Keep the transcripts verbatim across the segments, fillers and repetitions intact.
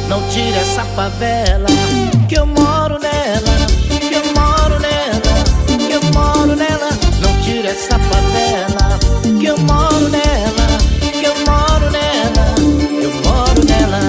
não tira essa favela. Que eu moro nela, que eu moro nela, que eu moro nela, não tira essa favela. Que eu moro nela, que eu moro nela, que eu moro nela.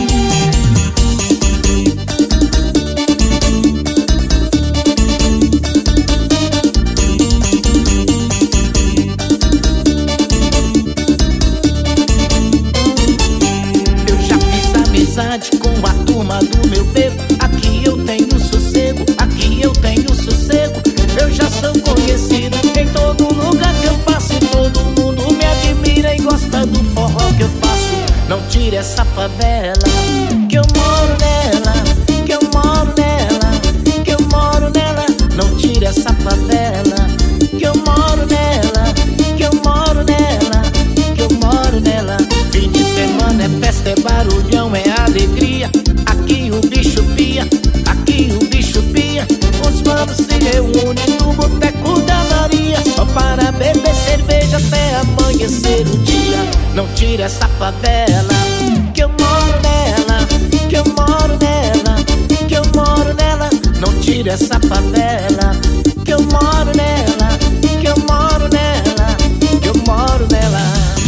Com a turma do meu beco, aqui eu tenho sossego, aqui eu tenho sossego. Eu já sou conhecido em todo lugar que eu passo, e todo mundo me admira e gosta do forró que eu faço. Não tire essa favela, que eu moro nela, que eu moro nela, que eu moro nela. Não tire essa favela, que eu moro nela, que eu moro nela, que eu moro nela. Fim de semana é festa, é barulhão, é alegria. Aqui o bicho pia, aqui o bicho pia. Os manos se reúnem no boteco da Maria, só para beber cerveja até amanhecer o dia. Não tire essa favela, que eu moro nela, que eu moro nela, que eu moro nela. Não tire essa favela, que eu moro nela, que eu moro nela, que eu moro nela.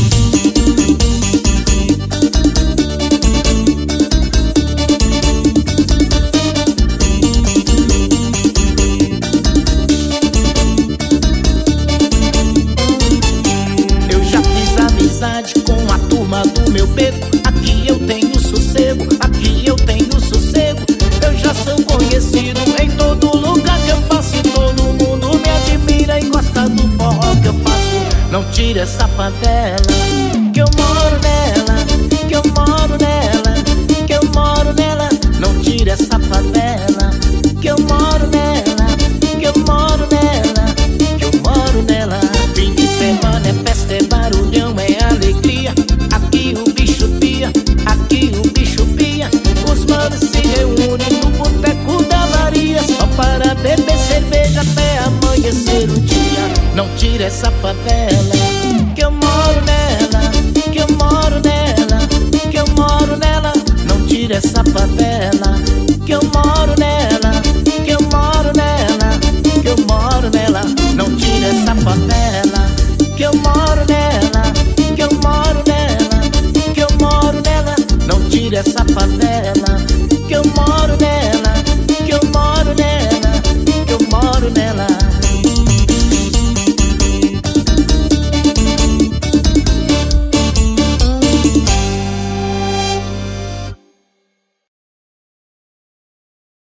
Com a turma do meu beco, aqui eu tenho sossego, aqui eu tenho sossego. Eu já sou conhecido em todo lugar que eu passo, e todo mundo me admira e gosta do forró que eu faço. Não tire essa favela, que eu moro nela, que eu moro nela, que eu moro nela. Não tire essa favela, que eu moro nela, que eu moro nela, que eu moro nela. Fim de semana é festa, é barulhão, é alegria. Aqui o bicho pia, aqui o bicho pia. Os manos se reúnem no boteco da Maria, só para beber cerveja até amanhecer o dia. Não tire essa favela, que eu moro nela, que eu moro nela, que eu moro nela. Não tire essa favela, que eu moro nela, que eu moro nela, que eu moro nela. Não tire essa favela, que eu moro nela, que eu moro nela, que eu moro nela. Não tire essa favela.